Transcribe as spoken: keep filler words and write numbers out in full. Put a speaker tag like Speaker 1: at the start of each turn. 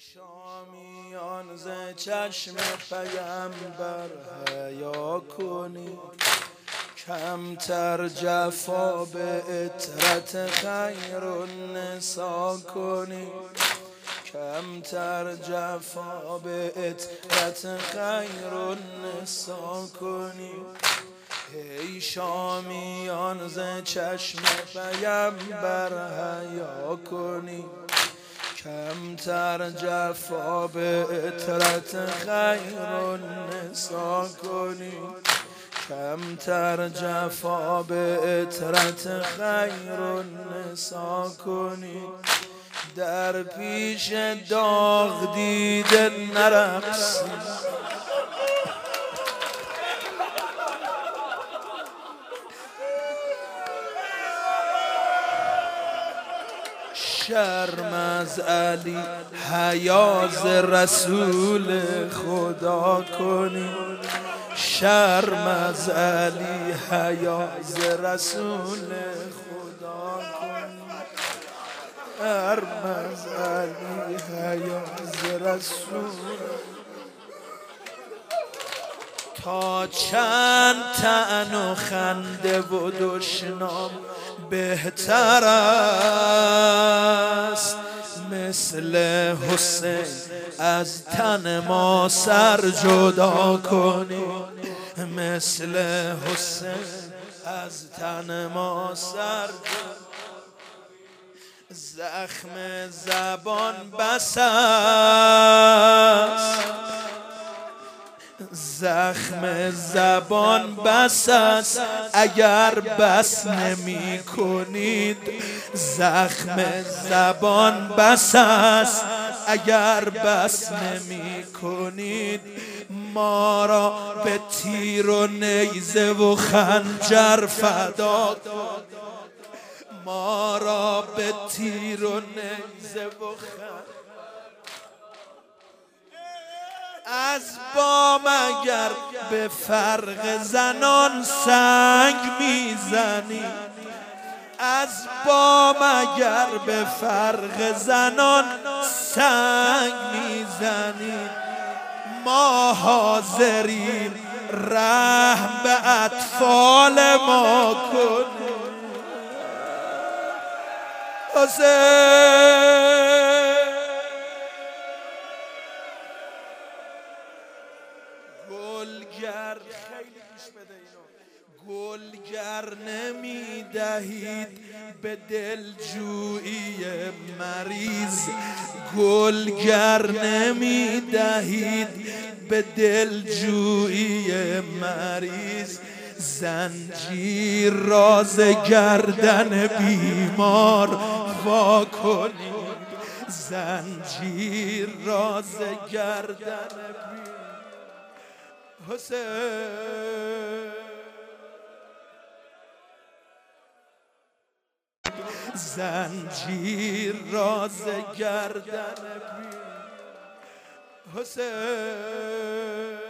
Speaker 1: شامیان ز چشم پیمبر حیا کنی، کمتر جفا به عطرت خیر النسا کنی، کمتر جفا به عطرت خیر النسا کنی. ای شامیان ز چشم پیمبر حیا کنی، کمتر جفا به عطرت خیر النسا کنی، کمتر جفا به عطرت خیر النسا کنی. در پیش داغ دیده نرقصی، شرم از علی حیا ز رسول خدا کنی، شرم از علی حیا ز رسول خدا کنی، شرم از علی حیا ز رسول. تا چند طعن و خنده و دشنام بهتر است، مثل حسین از تن ما سر جدا کنی، مثل حسین از تن ما سر جدا. زخم زبان بس است، زخم زبان بس است اگر بس نمی کنید، زخم زبان بس است اگر بس نمی کنید. ما را به تیر و نیزه و خنجر فدا، ما را به تیر و نیزه و خنجر. از بام اگر به فرق زنان سنگ میزنی، از بام اگر به فرق زنان سنگ میزنی. ما حاضریم رحم به اطفال ما کنی. حسین گلگر، خیلی گوش بده اینو، گلگر نمی دهید به دلجویی مریض، گلگر نمی دهید به دلجویی مریض. زنجیر راز گردن بیمار وا کنید، زنجیر راز گردن بیمار. حسین زنجیر راز گردن بیمار. حسین